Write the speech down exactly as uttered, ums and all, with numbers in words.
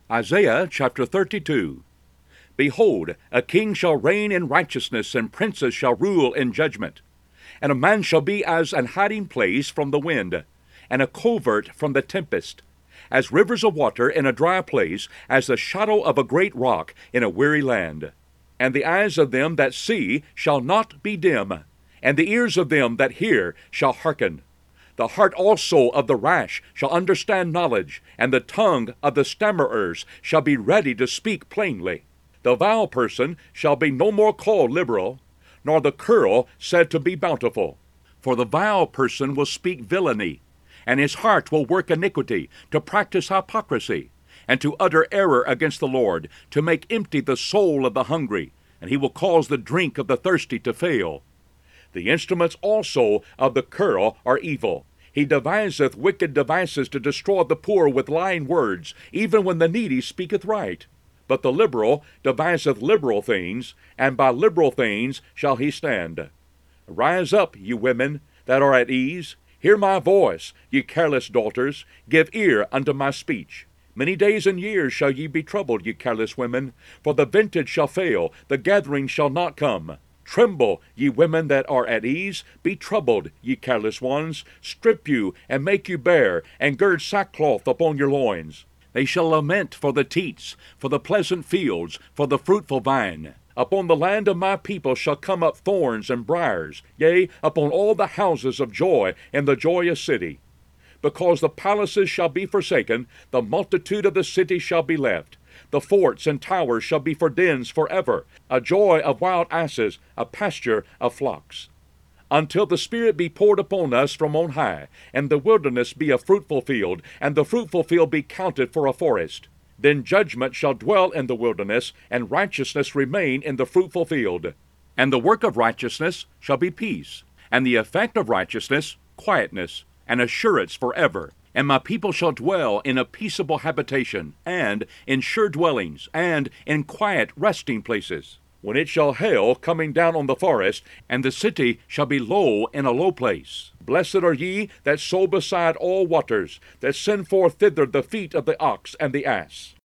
Isaiah chapter thirty-two. Behold, a king shall reign in righteousness, and princes shall rule in judgment. And a man shall be as an hiding place from the wind, and a covert from the tempest, as rivers of water in a dry place, as the shadow of a great rock in a weary land. And the eyes of them that see shall not be dim, and the ears of them that hear shall hearken. The heart also of the rash shall understand knowledge, and the tongue of the stammerers shall be ready to speak plainly. The vile person shall be no more called liberal, nor the curl said to be bountiful. For the vile person will speak villainy, and his heart will work iniquity, to practice hypocrisy, and to utter error against the Lord, to make empty the soul of the hungry, and he will cause the drink of the thirsty to fail. The instruments also of the curl are evil. He deviseth wicked devices to destroy the poor with lying words, even when the needy speaketh right. But the liberal deviseth liberal things, and by liberal things shall he stand. Rise up, ye women that are at ease. Hear my voice, ye careless daughters. Give ear unto my speech. Many days and years shall ye be troubled, ye careless women. For the vintage shall fail, the gathering shall not come. Tremble, ye women that are at ease. Be troubled, ye careless ones. Strip you, and make you bare, and gird sackcloth upon your loins. They shall lament for the teats, for the pleasant fields, for the fruitful vine. Upon the land of my people shall come up thorns and briars, yea, upon all the houses of joy in the joyous city. Because the palaces shall be forsaken, the multitude of the city shall be left. The forts and towers shall be for dens forever, a joy of wild asses, a pasture of flocks. Until the Spirit be poured upon us from on high, and the wilderness be a fruitful field, and the fruitful field be counted for a forest. Then judgment shall dwell in the wilderness, and righteousness remain in the fruitful field. And the work of righteousness shall be peace, and the effect of righteousness quietness, and assurance forever. And my people shall dwell in a peaceable habitation, and in sure dwellings, and in quiet resting places. When it shall hail coming down on the forest, and the city shall be low in a low place. Blessed are ye that sow beside all waters, that send forth thither the feet of the ox and the ass.